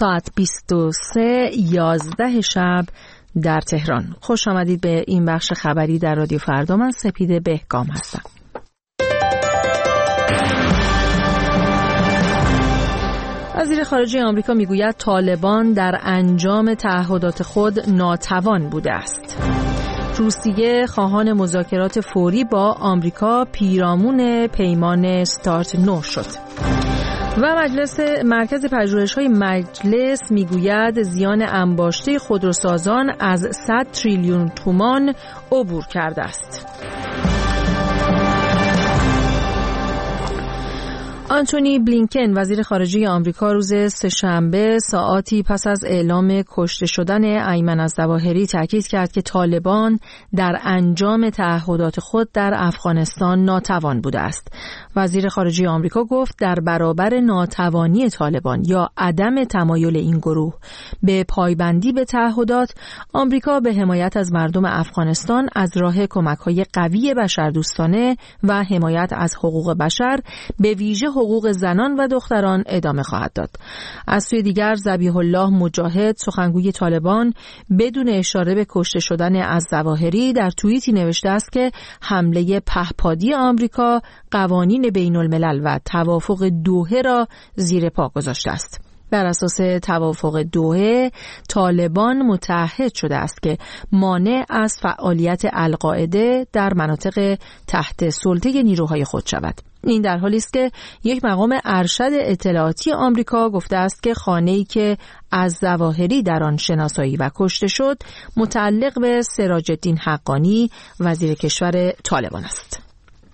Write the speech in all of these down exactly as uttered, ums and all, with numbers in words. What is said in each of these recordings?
ساعت بیست و سه یازده شب در تهران. خوش آمدید به این بخش خبری در رادیو فردا. من سپیده بهگام هستم. وزیر خارجه آمریکا میگوید طالبان در انجام تعهدات خود ناتوان بوده است. روسیه خواهان مذاکرات فوری با آمریکا پیرامون پیمان استارت نو شد. و مجلس مرکز پژوهش‌های مجلس میگوید زیان انباشته خودروسازان از صد تریلیون تومان عبور کرده است. آنتونی بلینکن وزیر خارجه آمریکا روز سه‌شنبه ساعاتی پس از اعلام کشته شدن ایمن الظواهری تاکید کرد که طالبان در انجام تعهدات خود در افغانستان ناتوان بوده است. وزیر خارجه آمریکا گفت در برابر ناتوانی طالبان یا عدم تمایل این گروه به پایبندی به تعهدات، آمریکا به حمایت از مردم افغانستان از راه کمک‌های قوی بشردوستانه و حمایت از حقوق بشر به ویژه حقوق زنان و دختران ادامه خواهد داد. از سوی دیگر ذبیح الله مجاهد سخنگوی طالبان بدون اشاره به کشته شدن الظواهری در توییتی نوشته است که حمله پهپادی آمریکا قوانین بین الملل و توافق دوحه را زیر پا گذاشته است. بر اساس توافق دوحه طالبان متعهد شده است که مانع از فعالیت القاعده در مناطق تحت سلطه نیروهای خود شود. این در حالی است که یک مقام ارشد اطلاعاتی آمریکا گفته است که خانه‌ای که الظواهری در آن شناسایی و کشته شد متعلق به سراج الدین حقانی وزیر کشور طالبان است.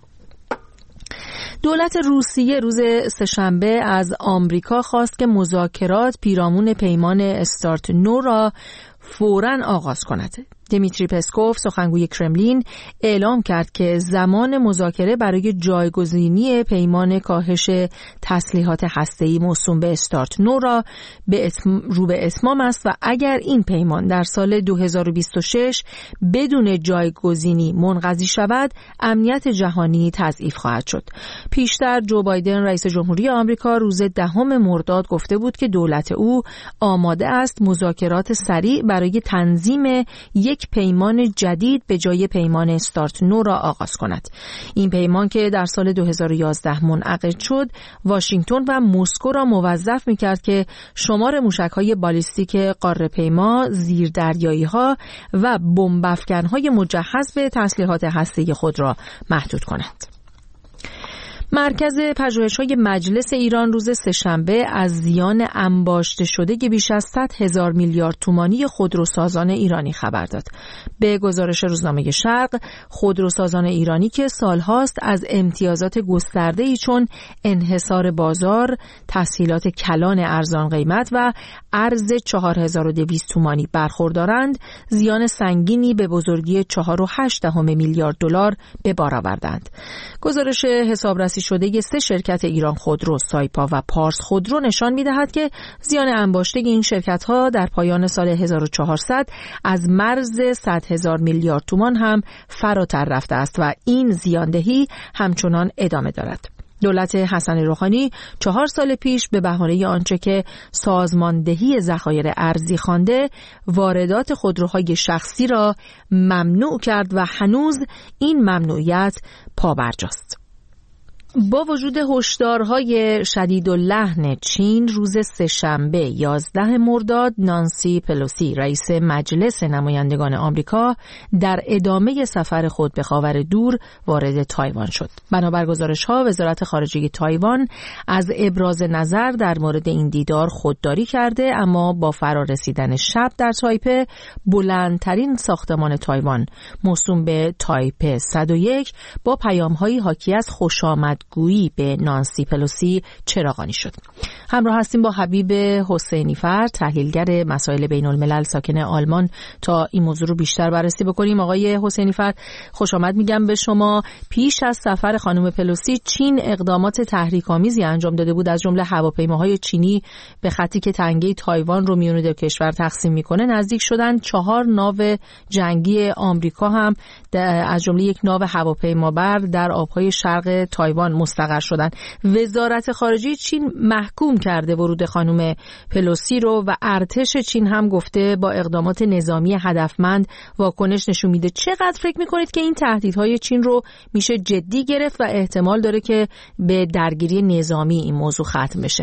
دولت روسیه روز سه‌شنبه از آمریکا خواست که مذاکرات پیرامون پیمان استارت نو را فوراً آغاز کند. دیمیتری پسکوف سخنگوی کرملین اعلام کرد که زمان مذاکره برای جایگزینی پیمان کاهش تسلیحات هسته‌ای موسوم به استارت نو را به اتم... رو به اتمام است و اگر این پیمان در سال دو هزار و بیست و شش بدون جایگزینی منقضی شود، امنیت جهانی تضعیف خواهد شد. پیشتر جو بایدن رئیس جمهوری آمریکا روز دهم مرداد گفته بود که دولت او آماده است مذاکرات سریع برای تنظیم یک پیمان جدید به جای پیمان استارت نو را آغاز کند. این پیمان که در سال دو هزار و یازده منعقد شد، واشنگتن و مسکو را موظف می‌کرد که شمار موشک‌های بالیستیک قاره‌پیما، زیردریایی‌ها و بمب‌افکن‌های مجهز به تسلیحات هسته‌ای خود را محدود کنند. مرکز پژوهش‌های مجلس ایران روز سه‌شنبه از زیان انباشته شده بیش از صد هزار میلیارد تومانی خودروسازان ایرانی خبر داد. به گزارش روزنامه شرق، خودروسازان ایرانی که سالهاست از امتیازات گسترده‌ای چون انحصار بازار، تسهیلات کلان ارزان قیمت و ارز چهار هزار و دویست تومانی برخوردارند، زیان سنگینی به بزرگی چهار و هشت دهم میلیارد دلار به بار آوردند. گزارش حسابرسی شده سه شرکت ایران خودرو، سایپا و پارس خودرو نشان می‌دهد که زیان انباشته این شرکت‌ها در پایان سال هزار و چهارصد از مرز صد هزار میلیارد تومان هم فراتر رفته است و این زیاندهی همچنان ادامه دارد. دولت حسن روحانی چهار سال پیش به بهانه آنچه که سازماندهی ذخایر ارزی خوانده، واردات خودروهای شخصی را ممنوع کرد و هنوز این ممنوعیت پابرجاست. با وجود هشدارهای شدیداللحن چین، روز سه‌شنبه یازده مرداد نانسی پلوسی رئیس مجلس نمایندگان آمریکا در ادامه سفر خود به خاور دور وارد تایوان شد. بنابر گزارش‌ها وزارت خارجه تایوان از ابراز نظر در مورد این دیدار خودداری کرده، اما با فرارسیدن شب در تایپه، بلندترین ساختمان تایوان موسوم به تایپه صد و یک با پیام‌هایی حاکی از خوشامد گویی به نانسی پلوسی چراغانی شد. همراه هستیم با حبیب حسینی فر، تحلیلگر مسائل بین الملل ساکن آلمان، تا این موضوع رو بیشتر بررسی بکنیم. آقای حسینی فر، خوش آمد میگم به شما. پیش از سفر خانم پلوسی، چین اقدامات تحریک‌آمیزی انجام داده بود، از جمله هواپیماهای چینی به خطی که تنگه تایوان رو میون دو کشور تقسیم میکنه نزدیک شدن. چهار ناو جنگی آمریکا هم از جمله یک ناو هواپیمابر در آبهای شرق تایوان تهران مستقر شدن. وزارت خارجه چین محکوم کرده ورود خانم پلوسی رو و ارتش چین هم گفته با اقدامات نظامی هدفمند واکنش نشون میده. چقدر فکر میکنید که این تهدیدهای چین رو میشه جدی گرفت و احتمال داره که به درگیری نظامی این موضوع ختم بشه؟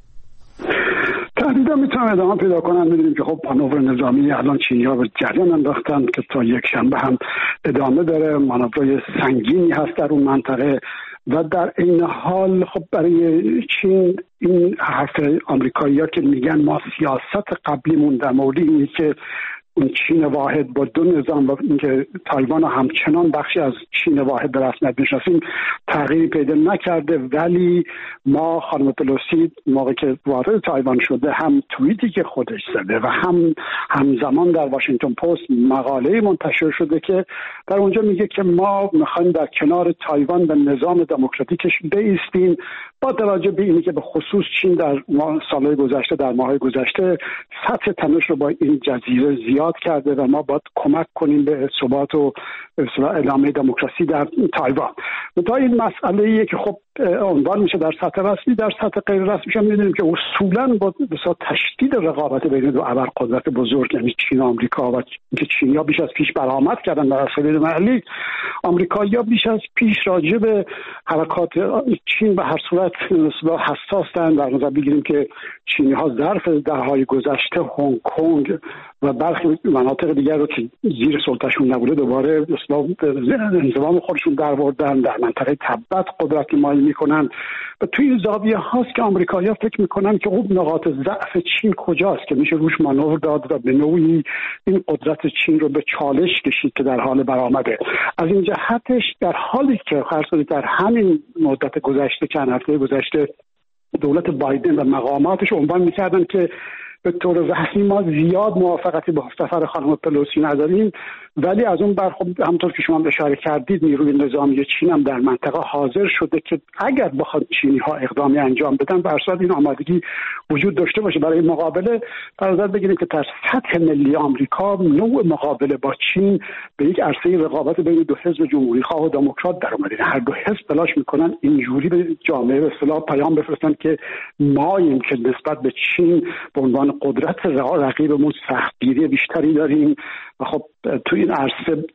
تهدیدا میتونم ادامه پیدا کنم. میدونیم که خب مانور نظامی الان چینی‌ها به جریان انداختن که تا یک شنبه هم ادامه داره. مانورهای سنگینی هست در اون منطقه و در این حال خب برای چین این حرف آمریکایی‌ها که میگن ما سیاست قبلیمون در مورد اینه که اون چین واحد با دو نظام و اینکه تایوان همچنان بخشی از چین واحد به رسمیت میشناسیم تغییری پیدا نکرده، ولی ما خانم پلوسی موقعی که وارد تایوان شده هم توییتی که خودش زده و هم همزمان در واشنگتن پست مقاله منتشر شده که در اونجا میگه که ما میخوایم در کنار تایوان و نظام دموکراتیکش بایستیم، با توجه به اینکه به خصوص چین در سالهای گذشته در ماه‌های گذشته سطح تنش رو با این جزیره زیاد کرده و ما باید کمک کنیم به ثبات و ادامه دموکراسی در تایوان. تا این مسئله‌ایه که خب عنوان میشه در سطح رسمی، در سطح غیر رسمی هم می‌دونیم که اصولاً با بسیار تشدید رقابت بین دو ابرقدرت بزرگ یعنی چین و آمریکا و اینکه چینی‌ها بیش از پیش برآمد کردن در عرصه محلی، آمریکایی‌ها بیش از پیش راجع به حرکات چین به هر صورت اصلا حساس‌اند. در نظر بگیریم که چینی‌ها ظرف دهه‌های گذشته هنگ کنگ و برخی مناطق دیگر رو که زیر سلطه‌شون نبوده دوباره اصلا انضمام خودشون درآوردن، در منطقه تبت قدرت نمایی میکنن و توی این زاویه هاست که آمریکایی‌ها فکر میکنن که خب نقاط ضعف چین کجاست که میشه روش مانور داد و به نوعی این قدرت چین رو به چالش کشید که در حال برآمده. از این جهتش در حالی که فرض کنید در همین مدت گذشته چند هفته گذشته دولت بایدن و مقاماتش عنوان میکردن که به طور رسمی ما زیاد موافقتی با سفر خانم پلوسی نداریم، ولی از اون بر خب همونطور که شما اشاره کردید نیروی نظامی چین هم در منطقه حاضر شده که اگر بخواد چینی ها اقدامی انجام بدن بر اساس این آمادگی وجود داشته باشه برای مقابله. در نظر بگیریم که در سطح ملی آمریکا نوع مقابله با چین به یک عرصه رقابت بین دو حزب جمهوری خواه و دموکرات در اومده. هر دو حزب تلاش میکنن اینجوری به جامعه به اصطلاح پیام بفرستن که ماییم که نسبت به چین به عنوان قدرت رقیبمون سختگیری بیشتری داریم و خب تو این عرصه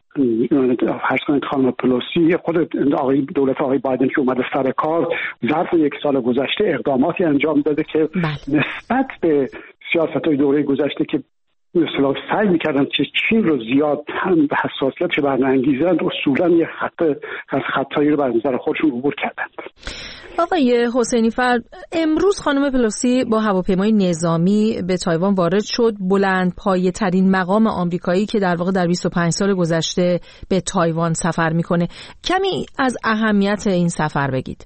فرض کنید خانم پلوسی خود آقای دولت آقای بایدن که اومده سر کار ظرف یک سال گذشته اقداماتی انجام داده که بله. نسبت به سیاست‌های دوره گذشته که مثلا سعی می‌کردن که چین رو زیاد هم به حساسیتش برنگیزند اصولاً یه خط از خطایی رو بر نظر خودشون عبور کردند. آقای حسینی فرد، امروز خانم پلوسی با هواپیمای نظامی به تایوان وارد شد، بلند پایه ترین مقام آمریکایی که در واقع در بیست و پنج سال گذشته به تایوان سفر میکنه. کمی از اهمیت این سفر بگید.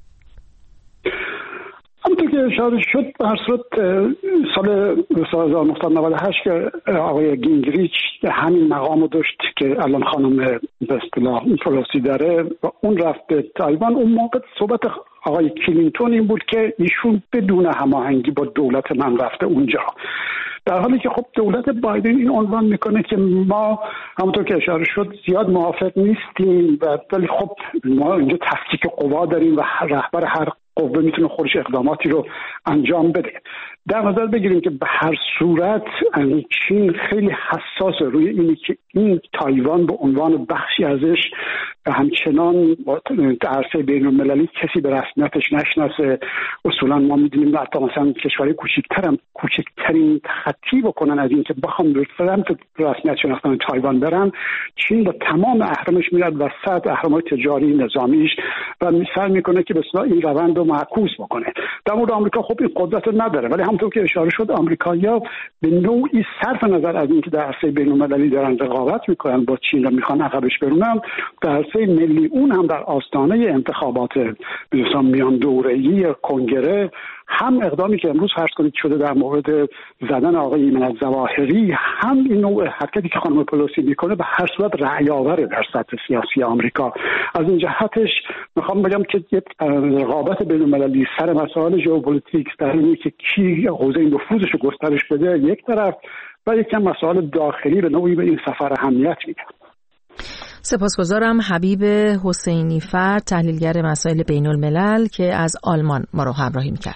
همونطور که اشاره شد به هر صورت سال هزار و نهصد و نود و هشت که آقای گینگریچ همین مقامو داشت که الان خانم به اصطلاح پلوسی داره و اون رفت به تایوان، اون موقع صحبت آقای کلینتون این بود که ایشون بدون هماهنگی با دولت من رفته اونجا، در حالی که خب دولت بایدن این عنوان میکنه که ما همونطور که اشاره شد زیاد موافق نیستیم و ولی خب ما اینجا تفکیک قوا داریم و رهبر هر قوه میتونه خودش اقداماتی رو انجام بده. در نظر بگیریم که به هر صورت چین خیلی حساسه روی اینی که این تایوان به عنوان بخشی ازش همچنان در عرصه بین المللی کسی به رسمیتش نشناسه. اصولا ما میدونیم حتی مثلا کشورهای کوچکتر هم کوچکترین خطی بکنن از این که بخوام به سمت رسمیت شناختن تایوان برن، چین با تمام اهرامش میاد وسط، اهرام‌های تجاری نظامیش و سعی میکنه که به اصطلاح این روند رو معکوس بکنه. در مورد آمریکا خب این قدرت نداره، ولی همونطور که اشاره شد آمریکایی‌ها به نوعی صرف نظر از اینکه در عرصه بین‌المللی دارن رقابت میکنن با چین و میخوان عقبش برونن، در عرصه ملی اون هم در آستانه انتخابات مثلا میان دوره‌ای کنگره هم اقدامی که امروز فرض کنید شده در مورد زدن آقای ایمن الظواهری، هم این نوع حرکتی که خانم پلوسی میکنه به هر صورت رأی‌آوره در سطح سیاسی آمریکا. از این جهتش میخوام بگم که یک رقابت بین‌المللی سر مسائل ژئوپلیتیک در اینه که کی حوزه نفوذش رو گسترش بده یک طرف و یکم مسائل داخلی به نوعی به این سفر اهمیت میده. سپاسگزارم حبیب حسینی فرد، تحلیلگر مسائل بین الملل که از آلمان ما رو همراهی می‌کرد.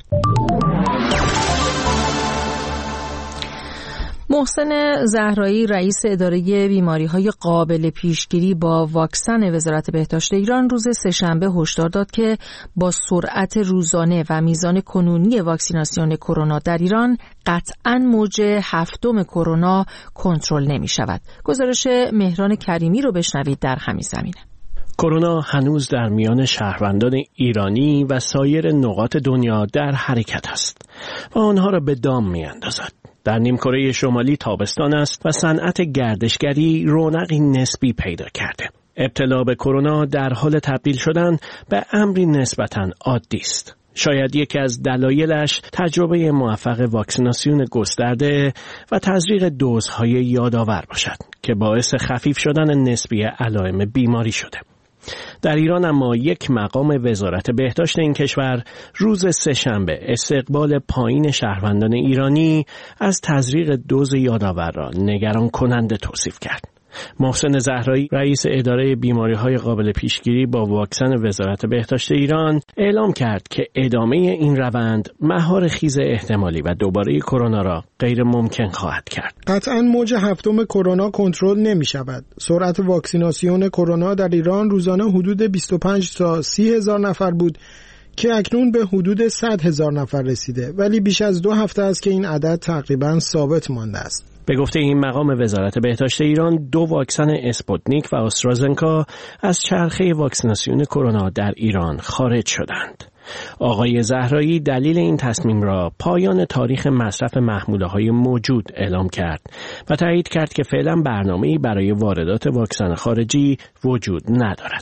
محسن زهرایی، رئیس اداره بیماری‌های قابل پیشگیری با واکسن وزارت بهداشت ایران، روز سه‌شنبه هشدار داد که با سرعت روزانه و میزان کنونی واکسیناسیون کرونا در ایران قطعاً موج هفتم کرونا کنترل نمی‌شود. گزارش مهران کریمی رو بشنوید در همین زمینه. کرونا هنوز در میان شهروندان ایرانی و سایر نقاط دنیا در حرکت است و آنها را به دام می‌اندازد. در نیمکره شمالی تابستان است و صنعت گردشگری رونقی نسبی پیدا کرده. ابتلا به کرونا در حال تبدیل شدن به امری نسبتاً عادی است. شاید یکی از دلایلش تجربه موفق واکسیناسیون گسترده و تزریق دوزهای یادآور باشد که باعث خفیف شدن نسبی علائم بیماری شده. در ایران اما یک مقام وزارت بهداشت این کشور روز سه‌شنبه استقبال پایین شهروندان ایرانی از تزریق دوز یادآور را نگران کننده توصیف کرد. محسن زهرایی، رئیس اداره بیماری‌های قابل پیشگیری با واکسن وزارت بهداشت ایران، اعلام کرد که ادامه این روند مهار خیز احتمالی و دوباره کرونا را غیر ممکن خواهد کرد. قطعاً موج هفتم کرونا کنترل نمی‌شود. سرعت واکسیناسیون کرونا در ایران روزانه حدود بیست و پنج تا سی هزار نفر بود که اکنون به حدود صد هزار نفر رسیده، ولی بیش از دو هفته است که این عدد تقریباً ثابت مانده است. به گفته این مقام وزارت بهداشت ایران، دو واکسن اسپوتنیک و آسترازنکا از چرخه واکسیناسیون کرونا در ایران خارج شدند. آقای زهرایی دلیل این تصمیم را پایان تاریخ مصرف محموله‌های موجود اعلام کرد و تایید کرد که فعلا برنامه‌ای برای واردات واکسن خارجی وجود ندارد.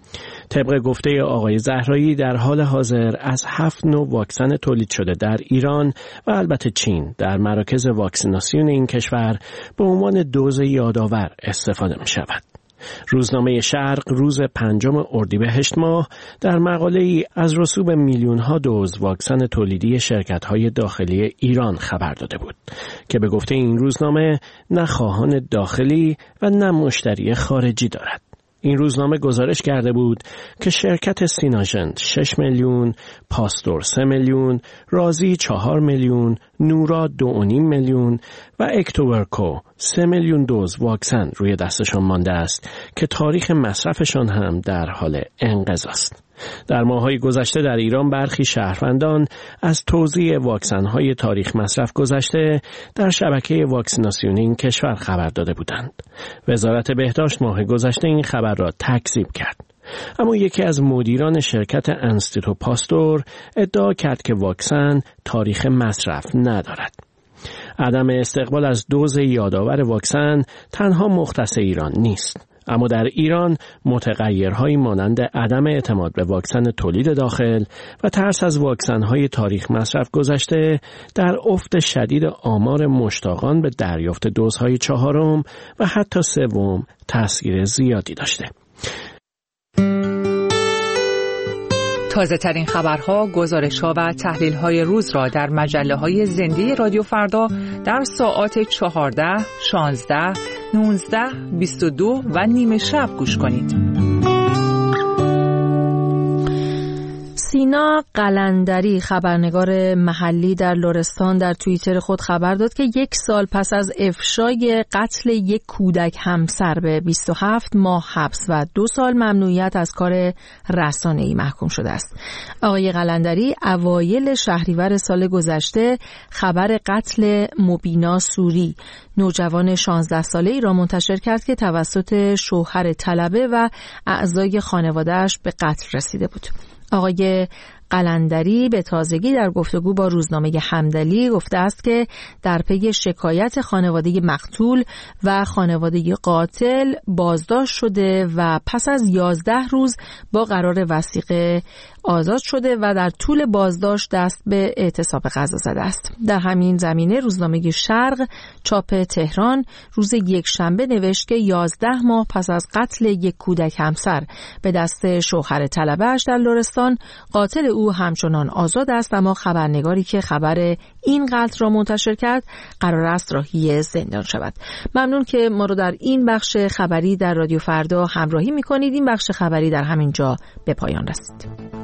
طبق گفته آقای زهرایی در حال حاضر از هفت نوع واکسن تولید شده در ایران و البته چین در مراکز واکسیناسیون این کشور به عنوان دوز یادآور استفاده می شود. روزنامه شرق روز پنجم اردیبهشت ماه در مقاله‌ای از رسوب میلیون‌ها دوز واکسن تولیدی شرکت‌های داخلی ایران خبر داده بود که به گفته این روزنامه نه خواهان داخلی و نه مشتری خارجی دارد. این روزنامه گزارش کرده بود که شرکت سیناژنت شش میلیون، پاستور سه میلیون، رازی چهار میلیون، نورا دو و نیم میلیون و اکتوورکو سه میلیون دوز واکسن روی دستشان مانده است که تاریخ مصرفشان هم در حال انقضا است. در ماه‌های گذشته در ایران برخی شهروندان از توزیع واکسن‌های تاریخ مصرف گذشته در شبکه واکسیناسیون این کشور خبر داده بودند. وزارت بهداشت ماه گذشته این خبر را تکذیب کرد. اما یکی از مدیران شرکت انستیتو پاستور ادعا کرد که واکسن تاریخ مصرف ندارد. عدم استقبال از دوز یادآور واکسن تنها مختص ایران نیست. اما در ایران متغیرهایی مانند عدم اعتماد به واکسن تولید داخل و ترس از واکسن‌های تاریخ مصرف گذشته در افت شدید آمار مشتاقان به دریافت دوزهای چهارم و حتی سوم تأثیر زیادی داشته. تازه ترین خبرها، گزارش‌ها و تحلیل‌های روز را در مجله‌های زنده رادیو فردا در ساعات چهارده، شانزده، نوزده، بیست و دو و نیمه شب گوش کنید. سینا قلندری، خبرنگار محلی در لرستان، در توییتر خود خبر داد که یک سال پس از افشای قتل یک کودک همسر به بیست و هفت ماه حبس و دو سال ممنوعیت از کار رسانه‌ای محکوم شده است. آقای قلندری اوایل شهریور سال گذشته خبر قتل مبینا سوری، نوجوان شانزده ساله‌ای را منتشر کرد که توسط شوهر طلبه و اعضای خانواده‌اش به قتل رسیده بود. آقای قلندری به تازگی در گفتگو با روزنامه همدلی گفته است که در پی شکایت خانواده مقتول و خانواده قاتل بازداشت شده و پس از یازده روز با قرار وثیقه آزاد شده و در طول بازداشت دست به اعتصاب غذا زده است. در همین زمینه روزنامه شرق چاپ تهران روز یک شنبه نوشت که یازده ماه پس از قتل یک کودک همسر به دست شوهر طلبه‌اش در لرستان، قاتل او همچنان آزاد است، اما خبرنگاری که خبر این قتل را منتشر کرد قرار است راهی زندان شود. ممنون که ما رو در این بخش خبری در رادیو فردا همراهی می‌کنید. این بخش خبری در همین جا به پایان رسید.